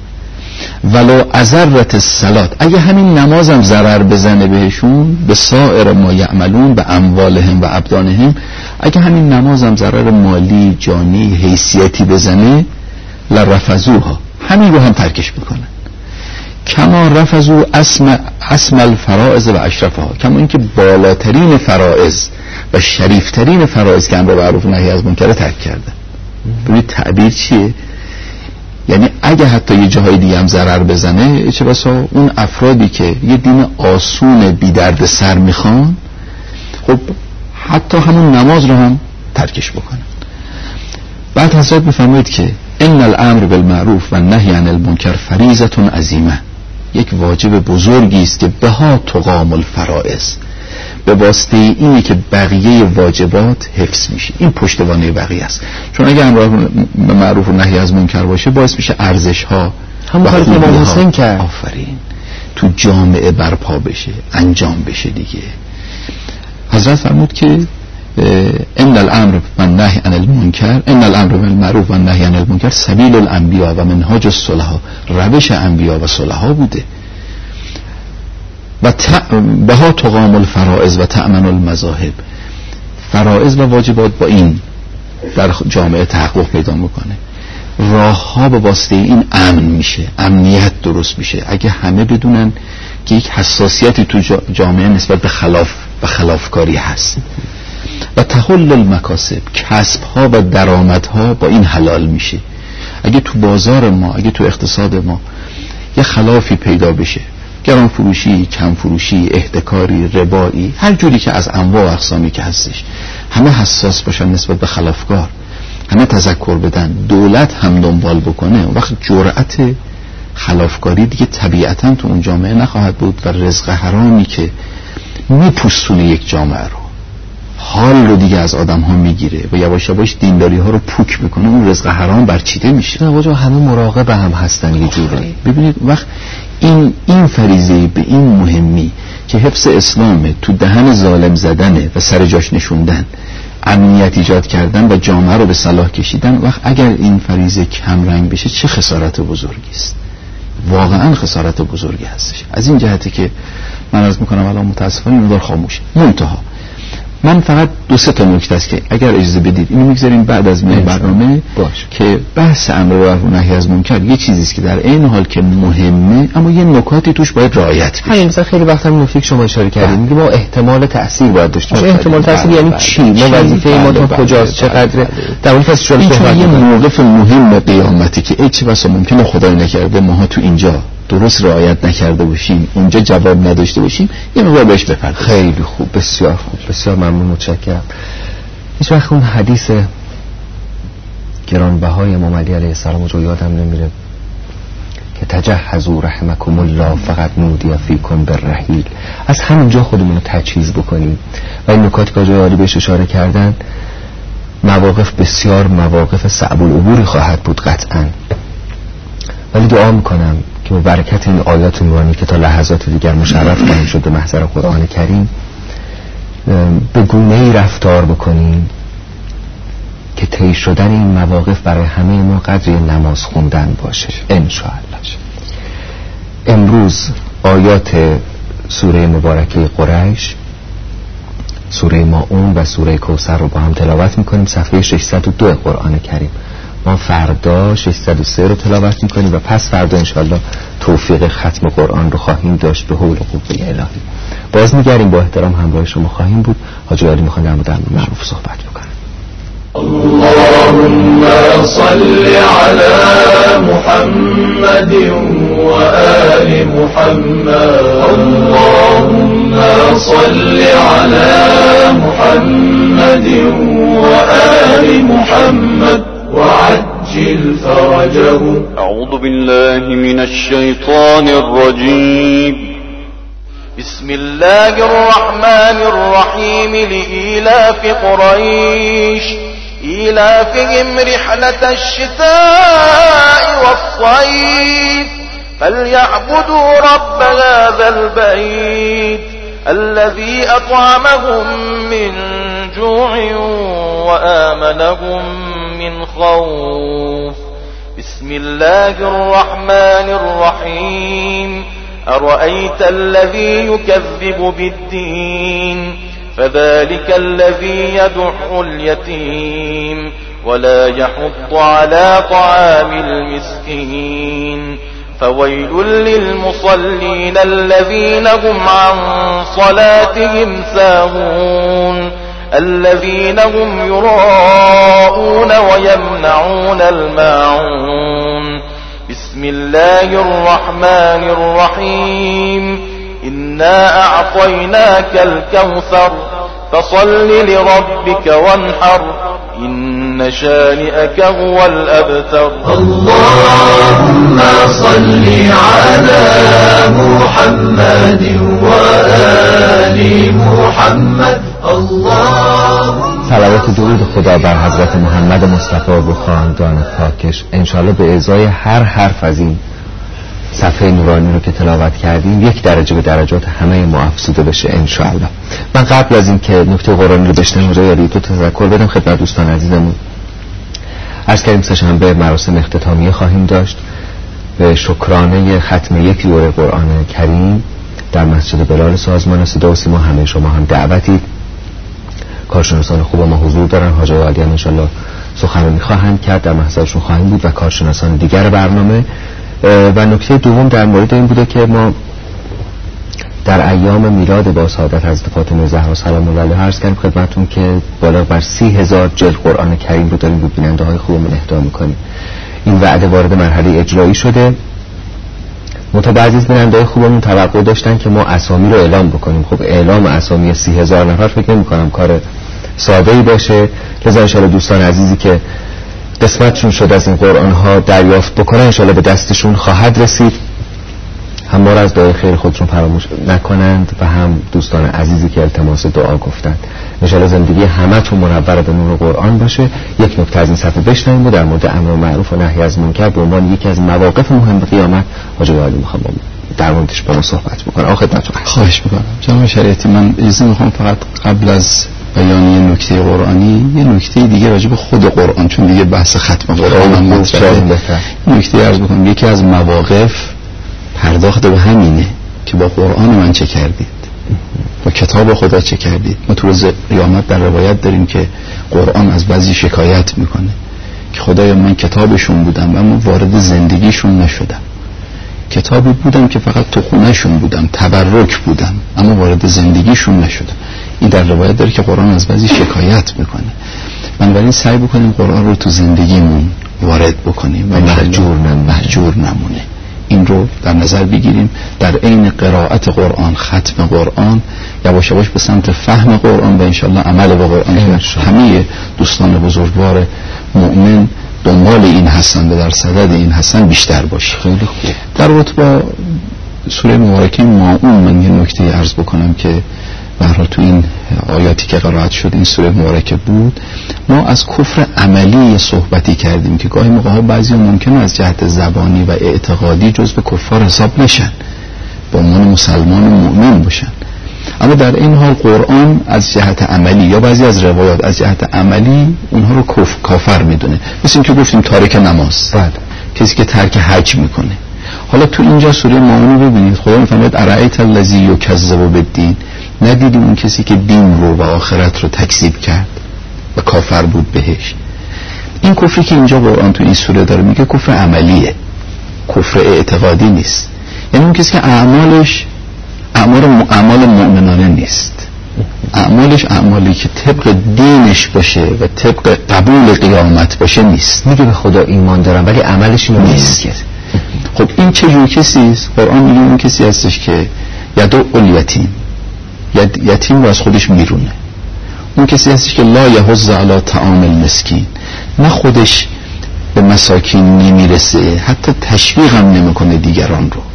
ولو اضرت الصلاة، اگه همین نمازم ضرر بزنه بهشون، به سایر ما یعملون به اموالهم و ابدانهم، اگه همین نمازم ضرر مالی جانی حیثیتی بزنه، لرفضوها، همین رو هم ترکش میکنن. کما رفضوا اسم اسم الفرائض و اشرفها، کما اینکه بالاترین فرائض و شریفترین فرائض که امر معروف و نهی از منکر ترک کردن. ببینید تعبیر چیه؟ یعنی اگه حتی یه جاهای دیگه هم ضرر بزنه، چه بسا اون افرادی که یه دین آسون بی درد سر میخوان، خب حتی همون نماز رو هم ترکش بکنن. بعد حضرت بفرمایید که ان الامر بالمعروف و النهی عن المنکر فریضة عظیمه، یک واجب بزرگی است که بها تقام الفرائض، به واسطه اینه که بقیه واجبات حفظ میشه. این پشتوانه بقیه است. چون اگه امر معروف و نهی از منکر باشه، باعث میشه ارزش ها همون کاری که امام حسین کرد، آفرین، تو جامعه برپا بشه، انجام بشه دیگه. حضرت فرمود که ان الامر و النهی عن المنکر، ان الامر بالمعروف و النهی عن المنکر سبیل الانبیاء و منهاج الصلحاء، روش انبیا و صلحا بوده. و بها تقام الفرائض و تأمن المذاهب، فرائض و واجبات با این در جامعه تحقق پیدا میکنه. راه ها به واسطه این امن میشه، امنیت درست میشه. اگه همه بدونن که یک حساسیتی تو جامعه نسبت به خلاف و خلافکاری هست. و تحل المکاسب، کسب ها و درآمد ها با این حلال میشه. اگه تو بازار ما، اگه تو اقتصاد ما یه خلافی پیدا بشه، گران فروشی، کم فروشی، احتکاری، ربایی، هر جوری که از انواع و اقسامی که هستش، همه حساس باشن نسبت به خلافکار، همه تذکر بدن، دولت هم دنبال بکنه، وقت جرأت خلافکاری دیگه طبیعتاً تو اون جامعه نخواهد بود و رزق حرامی که میپوستونه یک جامعه رو، حال رو دیگه از آدم ها میگیره و یواش یواش دینداری ها رو پوک میکنه، اون رزق حرام برچیده میشه. نه واجه همه مراقب هم هستن یه جوری. ببینید وقت این این فریضه به این مهمی که حفظ اسلامه، تو دهن ظالم زدنه و سر جاش نشوندن، امنیت ایجاد کردن و جامعه رو به صلاح کشیدن، وقت اگر این فریضه کم رنگ بشه چه خسارت بزرگی است. واقعا خسارت بزرگی هستش. از این جهتی که من عرض میکنم الان متاسفانه مقدار خاموشه. منتها من فقط دو سه تا نکته است که اگر اجازه بدید اینو میگذاریم بعد از این برنامه باش. که بحث امر معروف و نهی از منکر یه چیزی است که در عین حال که مهمه، اما یه نکاتی توش باید رعایت بشه. همین مثلا خیلی وقت هم نکته شما اشاره کردید، میگه ما احتمال تاثیر باید داشته باشیم. احتمال تاثیر یعنی چی؟ ما وظیفه ما تا کجاست؟ چقدر؟ در اون فصل شما صحبت یه موقف مهم قیامتی که ای چه بسا ممکنه خدای نکرده ماها تو اینجا درست رعایت نکرده باشیم، اونجا جواب نداشته باشیم، یه مقدار بهش بپردازیم. خیلی خوب، بسیار خوب، بسیار ممنون، متشکرم. هیچ وقت اون حدیث گرانبهای امام علی علیه السلام رو یادم نمیره که تجهزوا رحمکم الله فقط نودی فیکم بالرحیل. از همینجا خودمون رو تجهیز بکنیم و این نکاتی که آقای عالی بهش اشاره کردن، مواقف بسیار مواقف صعب العبوری خواهد بود قطعاً، ولی دعا میکنم که با برکت این آیات نورانی که تا لحظات دیگر مشرف خواهیم شد به محضر قرآن کریم، به گونه‌ای رفتار بکنیم که طی شدن این مواقف برای همه ما قدر نماز خوندن باشه انشاءالله. امروز آیات سوره مبارکه قریش، سوره ماعون و سوره کوثر رو با هم تلاوت میکنیم، صفحه ششصد و دو قرآن کریم. ما فردا ششصد و سه رو تلاوت میکنیم و پس فردا انشالله توفیق ختم قرآن رو خواهیم داشت به حول و قوه الهی. باز میگردیم با احترام همراه شما خواهیم بود. حاجی علی میخوان در مورد امر معروف صحبت بکنن. اللهم صل على محمد وآل محمد. اللهم صل على محمد وآل محمد وعجل فرجه. أعوذ بالله من الشيطان الرجيم. بسم الله الرحمن الرحيم. لإيلاف قريش إيلافهم رحلة الشتاء والصيف فليعبدوا رب هذا البيت الذي أطعمهم من جوع وآمنهم من خوف. بسم الله الرحمن الرحيم. أرأيت الذي يكذب بالدين فذلك الذي يدع اليتيم ولا يحض على طعام المسكين. فويل للمصلين الذين هم عن صلاتهم ساهون الذين هم يراءون ويمنعون الماعون. بسم الله الرحمن الرحيم. إنا أعطيناك الكوثر فصل لربك وانحر إن شانئك هو الأبتر. اللهم صل على محمد وآل محمد. اللهم صلوات درود خدا بر حضرت محمد مصطفی و خاندان پاکش. انشالله به ازای هر حرف از این صفحه نورانی رو که تلاوت کردیم یک درجه به درجات همه ما افزوده بشه انشالله. من قبل از این که نکته قرآنی رو بشنویم یادی تو تذکر بدم خدمت دوستان عزیزمون. عرض کردیم سه‌شنبه مراسم اختتامیه خواهیم داشت به شکرانه ختم یک دوره قرآن کریم در مسجد بلال سازمان صدا و سیما. همه شما هم دعوتید. کارشناسان خوب ما حضور دارن. حاجی علی ان شاءالله سخنرانی خواهند کرد، در محضرشون خواهیم بود و کارشناسان دیگر برنامه. و نکته دوم در مورد این بوده که ما در ایام میلاد با سعادت حضرت فاطمه زهرا سلام الله علیها عرض کردیم خدمتتون که بالا بر سی هزار جلد قرآن کریم رو داریم به بیننده های خوبمون اهدا میکنیم. این وعده وارد مرحله اجرایی شده. متأ عزیز بیننده های خوبمون توقع داشتن که ما اسامی رو اعلام بکنیم. خب اعلام اسامی سی هزار نفر فکر نمی‌کنم کار ساده‌ای باشه. لذا ان شاءالله دوستان عزیزی که قسمتشون شد از این قرآن ها دریافت بکنن ان شاءالله به دستشون خواهد رسید. هم ما را از دعای خیر خودشون فراموش نکنند و هم دوستان عزیزی که التماس دعا گفتند. ان شاءالله زندگی همتون منور به نور قرآن باشه. یک نکته از این صفحه بشنویم و در مورد امر معروف و نهی از منکر به عنوان یکی از مواقف مهم قیامت حاجی علی میخوام در موردش با ما صحبت بکنم. آخه خدمتتون خواهش میکنم. جناب شریعتی من اجازه میخوام فقط قبل از بیان یه نکته قرآنی یه نکته دیگه راجع به خود قرآن، چون دیگه بحث ختم قرآن هم مطرحه، نکته عرض بکنم. یکی از مواقف پرداخت به همینه که با قرآن من چه کردید، با کتاب خدا چه کردید. ما تو روز قیامت در روایت داریم که قرآن از بعضی شکایت میکنه که خدای من کتابشون بودم اما وارد زندگیشون نشدم، کتابی بودم که فقط تو خونهشون بودم، تبرک بودم اما وارد زندگیشون نشدم. این در روایت داره که قرآن از بعضی شکایت میکنه. بنابراین سعی بکنیم قرآن رو تو زندگیمون وارد بکنیم و محجور محجور نمونه. این رو در نظر بگیریم. در عین قرائت قرآن، ختم قرآن، یواش یواش به سمت فهم قرآن و انشالله عمل با قرآن که همه دوستان بزرگوار مؤمن دنبال این هستن و در صدد این هستن بیشتر باشه. خیلی خوب. در رابطه با سوره مبارکه ماعون من یه نکته عرض بکنم که برای تو این آیاتی که قرائت شد این سوره مبارکه بود، ما از کفر عملی صحبتی کردیم که گاهی موقع ها بعضی ممکنه از جهت زبانی و اعتقادی جزو کفار حساب نشن، به عنوان مسلمان و مؤمن باشن، اما در این حال قرآن از جهت عملی یا بعضی از روایات از جهت عملی اونها رو کف کافر میدونه. مثل این که گفتیم تارک نماز، بعد کسی که ترک حج میکنه. حالا تو اینجا سوره ماعون رو ببینید خدا میفرماید ارایت الذی یکذب بالدین، ندیدی اون کسی که دین رو و آخرت رو تکذیب کرد و کافر بود بهش. این کفری که اینجا قرآن تو این سوره داره میگه کفر عملیه، کفر اعتقادی نیست. یعنی اون کسی که اعمالش اعمال اعمال مؤمنانه نیست، اعمالش اعمالی که طبق دینش باشه و طبق قبول قیامت باشه نیست. میگه به خدا ایمان دارم ولی عملش اینو نیست. خب این چه جور کسی است؟ قرآن میگه اون کسی هستش که یدعو الیتیم، یتیم رو از خودش میرونه. اون کسی هستش که لا یحض علی طعام المسکین، نه خودش به مساکین نمیرسه، حتی تشویق هم نمیکنه دیگران رو.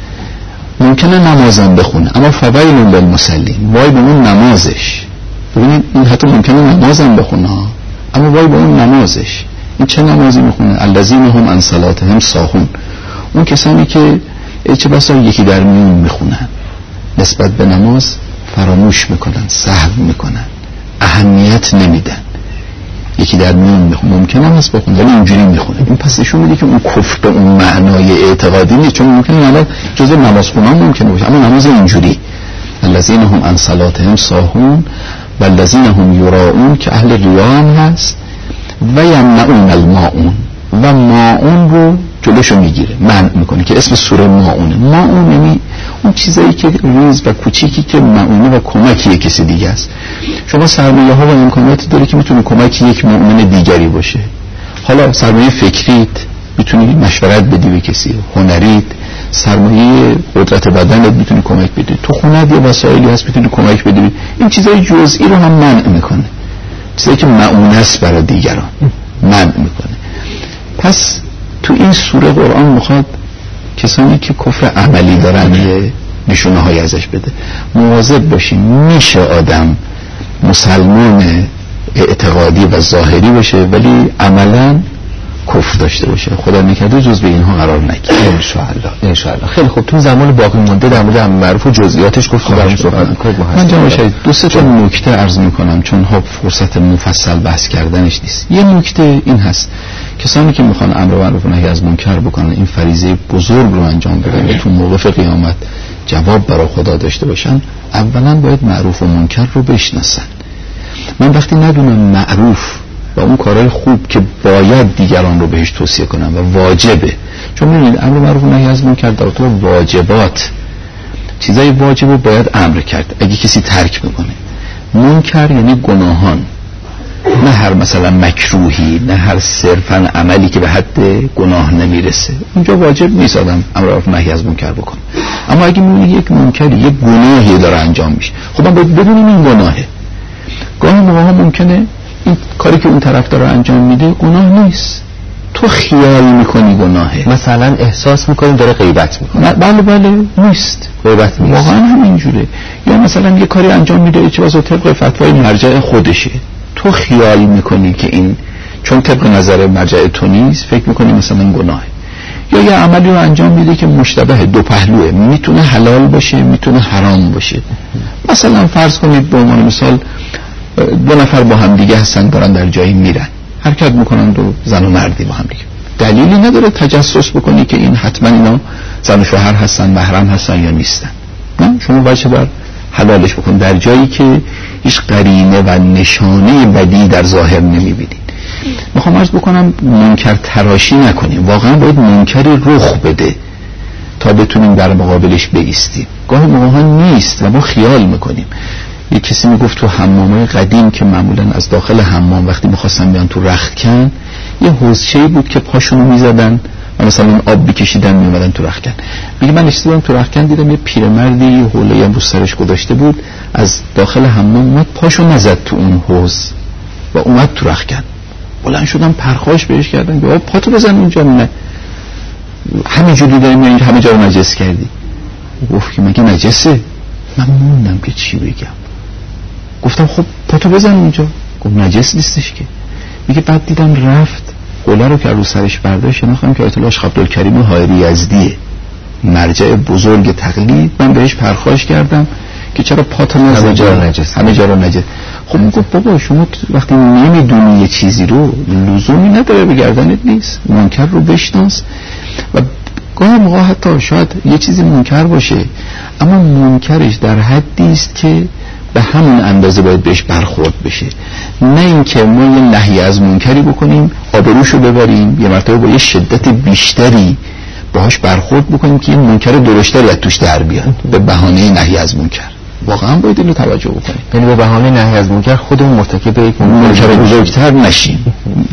ممکنه نمازم بخونه اما فویل للمصلین، وای به اون نمازش. ببینید این حتی ممکنه نمازم بخونه اما وای به اون نمازش. این چه نمازی میخونه؟ الذین هم عن صلاتهم ساهون. اون کسانی که چه بسا یکی در میون میخونن، نسبت به نماز فراموش میکنن، سهو میکنن، اهمیت نمیدن. یکی در میون میخونه، ممکنه هم هست بخونه ولی اینجوری میخونه. این پس نشون میده که اون کفر به اون معنای اعتقادی نیست، چون ممکنه نماز جزء نماز خوندن ممکنه باشه اما نماز اینجوری الذین هم عن صلاتهم ساهون و الذین هم یراؤون که اهل ریا هست و یمنعون الماعون، و ماعون رو جلوشو میگیره، منع میکنه که اسم سوره ماعونه. ماعون یعنی اون چیزایی که ریز و کوچیکی که معونه و کمکی کسی دیگه است. شما سرمایه ها و امکانات داری که میتونه کمک یک مؤمن دیگری باشه. حالا سرمایه فکریت میتونی مشورت بدی به کسی، هنریت، سرمایه قدرت بدنت میتونی کمک بدی، تو خونت یه وسایلی هست میتونی کمک بدی. این چیزای جزئی رو هم منع میکنه، چیزایی که معونه است برای دیگران منع میکنه. پس تو این سوره قرآن میخواد کسانی که کفر عملی دارن یه نشونه های ازش بده. مواظب باشیم، میشه آدم مسلمان اعتقادی و ظاهری باشه ولی عملا کفر داشته باشه. خدا نکرده جز به اینها قرار نگیره ان شاء الله. ان شاء الله. خیلی خوب، تو زمان باقی مونده در مورد امر معروف و جزئیاتش گفتم برام صحبت می‌کنید. من جناب شهید دو سه تا نکته عرض می‌کنم چون خب فرصت مفصل بحث کردنش نیست. یه نکته این هست، کسانی که میخوان امر معروف و نهی از منکر بکنن، این فریضه بزرگ رو انجام بدن و تو موقف قیامت جواب برای خدا داشته باشن، اولا باید معروف و منکر رو بشناسن. من وقتی ندونم معروف و اون کارهای خوب که باید دیگران رو بهش توصیه کنم و واجبه، چون می‌بینید امر معروف و نهی از منکر در تو واجبات، چیزای واجب رو باید امر کرد. اگه کسی ترک میکنه، منکر یعنی گناهان، نه هر مثلا مکروهی، نه هر صرفا عملی که به حد گناه نمیرسه، اونجا واجب نیست آدم امر معروف و نهی از منکر بکنه. اما اگه می‌بینی یک منکری، یک گناهی داره انجام میشه، خب من باید بدونم این گناهه. گاهی موقع ممکنه این کاری که اون طرف داره انجام میده گناه نیست، تو خیال میکنی گناهه، مثلا احساس میکنی داره غیبت میکنه. بله بله نیست، غیبت نیست، واقعا همینجوره. یا مثلا یه کاری انجام میده چه واسه طبق فتوای مرجع خودشه، تو خیال میکنی که این چون طبق نظر مرجع تو نیست فکر میکنی مثلا گناهه. یا یه عملی رو انجام میده که مشتبه، دو پهلوه، میتونه حلال باشه میتونه حرام باشه. مثلا فرض کنید به عنوان مثال دو نفر با هم دیگه هستن، دارن در جایی میرن، حرکت میکنن، دو زن و مردی با هم دیگه. دلیلی نداره تجسس بکنی که این حتما اینا زن و شوهر هستن، محرم هستن یا نیستن. نه، شما باشه بر حلالش بکن در جایی که هیچ قرینه و نشانه بدی در ظاهر نمیبینید. میخوام عرض بکنم منکر تراشی نکنیم، واقعا باید منکری رخ بده تا بتونیم در مقابلش بایستیم. گاهی موقع نیست و ما خیال میکنیم. یک کسی میگفت تو حمامای قدیم که معمولا از داخل حمام وقتی میخواستن بیان تو رختکن، یه حوضچه‌ای بود که پاشونو میزدن و مثلا آب بکشیدن میومدن تو رختکن. میگه من نشستم تو رختکن دیدم یه پیرمردی یه حوله هم رو سرش گذاشته بود، از داخل حمام اومد پاشو نزد تو اون حوض و اومد تو رختکن. بلند شدم پرخاش بهش کردم که پاتو بزن اونجا، نه همینجوری داری میای همه جا رو نجس کردی. گفت که مگه نجسه؟ من موندم که چی بگم. گفتم خب پاتو بزن اونجا. گفت نجس نیستش که. میگه بعد دیدم رفت قوله رو که رو سرش برداشت، شناختم که آیت الله شیخ عبدالکریم حائری یزدیه، مرجع بزرگ تقلید. من بهش پرخاش کردم که چرا پاتو نزدی، همه جا رو نجس، همه جا رو نجس. خب میگه بابا شما وقتی نمیدونی یه چیزی رو لزومی نداره به گردنت نیست، منکر رو بشناس. و گاهی موقع حتی شاید یه چیزی منکر باشه اما منکرش در حدی است که به همون اندازه باید بهش برخورد بشه، نه اینکه ما یه نهی از منکری بکنیم آبروشو ببریم، یه مرتبه با یه شدت بیشتری باهاش برخورد بکنیم که این منکر درشتری از توش در بیاد به بهانه نهی از منکر. واقعا باید اینو توجه بکنیم، یعنی به بهانه نهی از منکر خودمون مرتکب یک منکر بزرگتر نشیم.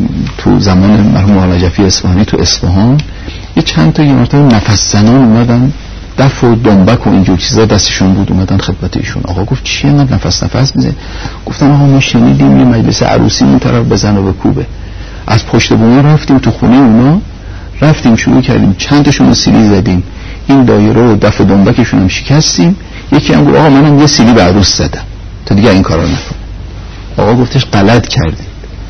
تو زمان مرحوم مولانا نجفی اصفهانی تو اصفهان یه چند تا یه مرتبه نفس زنان اومدن، دف و دنبک و اینجور چیزا دستشون بود، اومدن خدمت ایشون. آقا گفت چیه من نفس نفس میزنه؟ گفتن آقا ما شنیدیم یه مجلس عروسی این طرف بزن و بکوبه، از پشت بوم رفتیم تو خونه اونا، رفتیم شروع کردیم چند تاشون رو سیلی زدیم، این دایره و دف و دنبکشون هم شکستیم. یکی هم گفت آقا منم یه سیلی به عروس زدم تا دیگه این کارا نکن. آقا گفتش غلط کردید،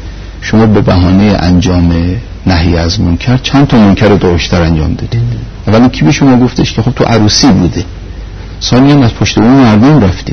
شما به بهانه انجام نهی از منکر چند تا منکر درشتر انجام دادید. اولا کی به شما گفتش که خب تو عروسی بوده، ثانیاً از پشت بوم مردم رفتید،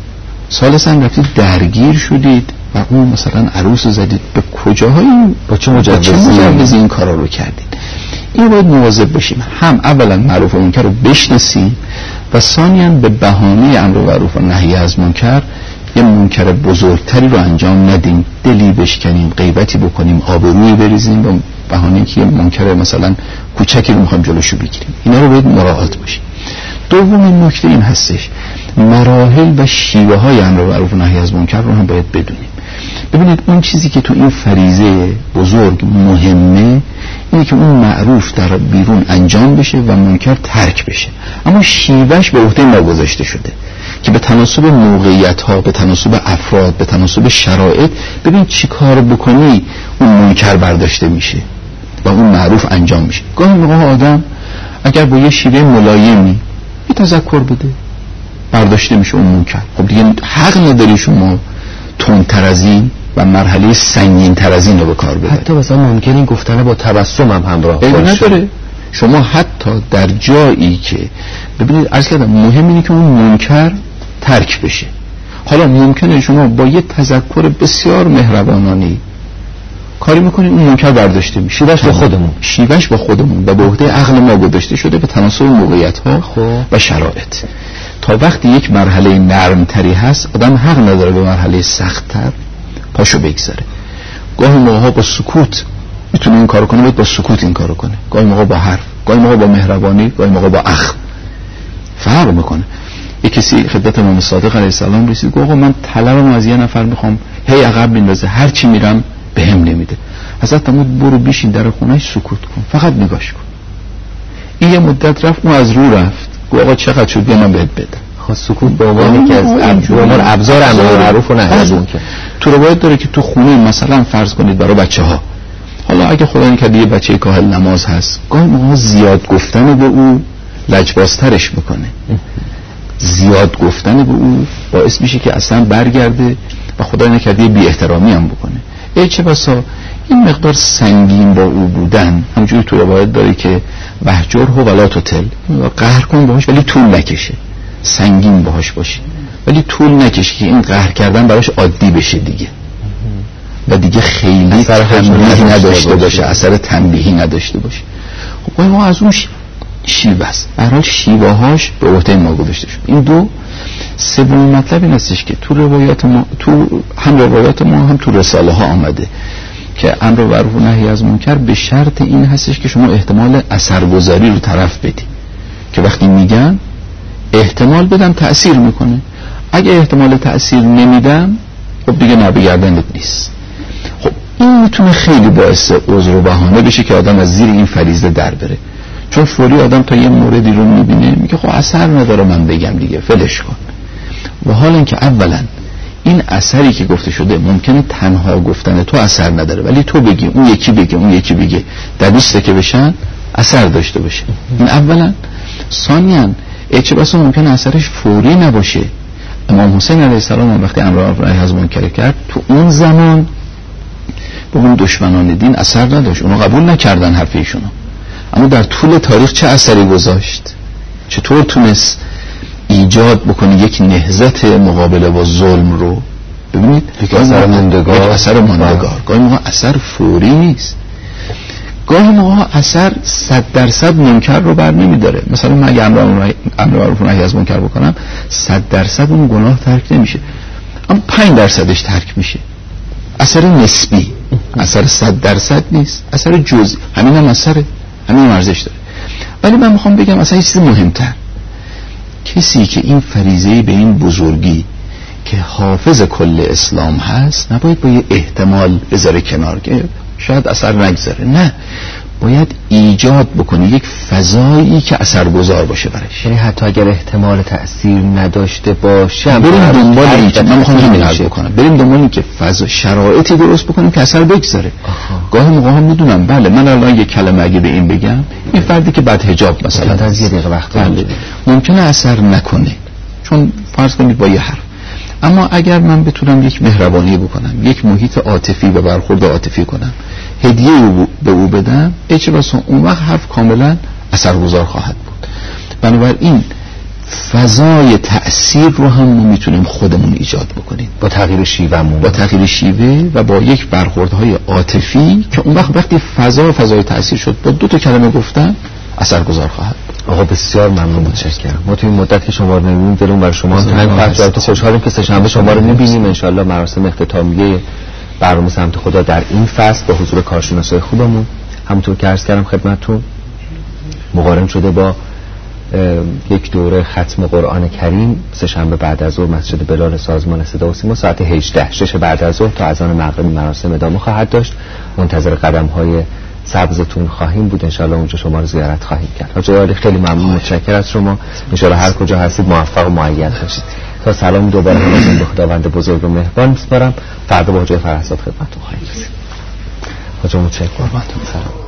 ثالثاً رفتید درگیر شدید و اون مثلا عروس زدید. به کجاهای با چه مجوزی این کارا رو کردید؟ این باید مواظب باشیم، هم اولا معروف و منکر رو بشناسیم و ثانیاً به بهانه امر معروف و نهی از منکر یه منکر بزرگتری رو انجام ندیم، دلی بشکنیم، غیبتی بکنیم، آبرویی بریزیم به بهانه که یه منکر مثلا کوچکی رو میخوایم جلوشو بگیریم. اینا رو باید مراعات باشیم. دومین نکته این هستش، مراحل و شیوه های امر معروف و نهی از منکر رو هم باید بدونیم. ببینید اون چیزی که تو این فریضه بزرگ مهمه اینه که اون معروف در بیرون انجام بشه و منکر ترک بشه، اما شیوهش به عهده ما گذاشته شده که به تناسب موقعیت ها، به تناسب افراد، به تناسب شرایط ببین چی کار بکنی اون منکر برداشته میشه و اون معروف انجام میشه. گاهی موقع آدم اگر با یه شیوه ملایمی یه تذکر بده برداشته میشه اون منکر. خب دیگه حق نداری شما تندتر از این و مرحله سنگین تر از این رو به کار ببرید. حتی مثلا ممکنه این گفتنه با تبسم هم همراه باشه. نداره. شما حتی در جایی که ببینید عرض کردم مهم اینه که اون منکر ترک بشه. حالا ممکنه شما با یه تذکر بسیار مهربانانه کاری میکنید اون منکر برداشته میشه. شیوهش با خودمون شیوهش با خودمون و به عهده عقل ما گذاشته شده به تناسب موقعیت ها و شرایط. تا وقتی یک مرحله نرمتری هست آدم حق نداره به مرحله سخت‌تر پاشو بگذاره. گاهی موقع با سکوت میتونه این کارو کنه، باید با سکوت این کارو کنه، گاهی موقع با حرف، گاهی موقع با مهربانی، گاهی موقع با اخم. فرق میکنه. یک کسی خدمت امام صادق علیه السلام رسید گفت آقا من طلبم از یه نفر میخوام هی عقب میندازه، هر چی میرم بهم نمیده. حضرت فرمود برو بشین در خونه‌اش سکوت کن، فقط نگاش کن. این یه مدت رفت، اون از رو رفت، گفت آقا چقدر شد بیا من بهت بدم. خب سکوت به عنوان یکی از ابزار ابزار امر معروف و نهی از منکر. تو روایت داره که تو خونه مثلا فرض کنید برای بچه‌ها، حالا اگه خدا نکرده یه بچه کاهل نماز هست، گاهی موقع زیاد گفتن به او لجبازترش میکنه. زیاد گفتن به او باعث میشه که اصلا برگرده و خدا نکرده بی احترامی هم بکنه. ای چه بسا این مقدار سنگین با او بودن، همونجوری تو روایت داره که وهجره ولا تطل، قهر کن باهاش ولی طول نکشه، سنگین باهاش باشه ولی طول نکشه که این قهر کردن براش عادی بشه دیگه و دیگه خیلی تنبیهی نداشته باشه، اثر تنبیهی نداشته باشه. خب ما از اون شیوه است، به هر حال شیوه هاش به عهده ما گذاشته شد. این دو. سومین مطلب این هستش که تو روایات ما، تو هم روایات ما هم تو رساله ها آمده که امر معروف و نهی از منکر به شرط این هستش که شما احتمال اثرگذاری رو طرف بدی، که وقتی میگن احتمال بدم تأثیر میکنه، اگه احتمال تأثیر نمیدم خب دیگه نبگردنت نیست. خب این میتونه خیلی باعث عذر و بهانه بشه که آدم از زیر این فریضه در بره، چون فوری آدم تا یه موردی رو میبینه میگه خب اثر نداره من بگم دیگه فلش کن. و حالا اینکه اولا این اثری که گفته شده ممکنه تنها گفتن تو اثر نداره، ولی تو بگی اون یکی بگه اون یکی بگه در بیسته که بشن اثر داشته باشه. این اولا. ثانیاً چه بسا ممکنه اثرش فوری نباشه. امام حسین علیه السلام وقتی امر معروف و نهی از منکر کرد تو اون زمان به اون دشمنان دین اثر نداشت، اونو قبول نکردن حرف ایشونو، اما در طول تاریخ چه اثری گذاشت؟ چطور تونست ایجاد بکنه یک نهضت مقابله با ظلم رو؟ ببینید یک اثر ماندگار، یک اثر ماندگار. گاهی موقع اثر فوری نیست، گاهی موقع اثر صد درصد منکر رو بر نمیداره. مثلا من اگه امر معروف و نهی از منکر بکنم صد درصد اون گناه ترک نمیشه، اما پنج درصدش ترک میشه. اثر نسبی، اثر صد درصد نیست، اثر جزئی، همین هم اثره، همین هم ارزش داره. ولی من میخوام بگم اصلا چیز مهمتر، کسی که این فریضه به این بزرگی که حافظ کل اسلام هست نباید با یه احتمال بذاره کنار که شاید اثر نگذاره، نه، باید ایجاد بکنه یک فضایی که اثرگذار باشه برش. یعنی حتی اگر احتمال تأثیر نداشته باشه بریم دنبال این که من میخوام همین حرف بکنم، بریم دنبال این که فضا شرایطی درست بکنیم که اثر بگذاره. گاهی موقع هم میدونم بله من الان یک کلمه اگه به این بگم، این فردی که بعد حجاب مثلا از یه دقیقه وقت بله ممکنه اثر نکنه چون فرض کنید با یه حرف، اما اگر من بتونم یک مهربانی بکنم، یک محیط عاطفی و برخورد عاطفی کنم، هدیه او به او بدم، اچباس اون وقت حرف کاملا اثرگذار خواهد بود. بنابراین فضای تأثیر رو هم ما میتونیم خودمون ایجاد بکنیم با تغییر شیوهمون، با تغییر شیوه و با یک برخوردهای عاطفی که اون وقت وقتی فضا فضای تأثیر شد با دو تا کلمه گفتن اثرگذار خواهد بود. آقا بسیار ممنون، متشکرم. ما تو این مدت که شما رو نمی‌بینیم دلمون برای شما تنگ خواهد شد. خوشحالیم که سه‌شنبه شما رو می‌بینیم. ان شاءالله مراسم اختتامیه برنامه سمت خدا در این فصل با حضور کارشناسای خوبمون همونطور که عرض کردم خدمتتون مقارن شده با یک دوره ختم قرآن کریم سه‌شنبه بعد از ظهر مسجد بلال سازمان صدا و سیما ساعت هجده شش بعد از ظهر تا اذان مغرب مراسم ادامه خواهد داشت. منتظر قدم‌های سبزتون خواهیم بود، انشالله اونجا شما رو زیارت خواهیم کرد. حاج عالی خیلی ممنون، متشکرم از شما، انشالله هر کجا هستید موفق و مؤید باشید. تا سلام دوباره همتون به خداوند بزرگ و مهربان میسپارم. فردا با حاج فرهزاد خدمتتون خواهیم رسید. حاج متشکرم. سلام.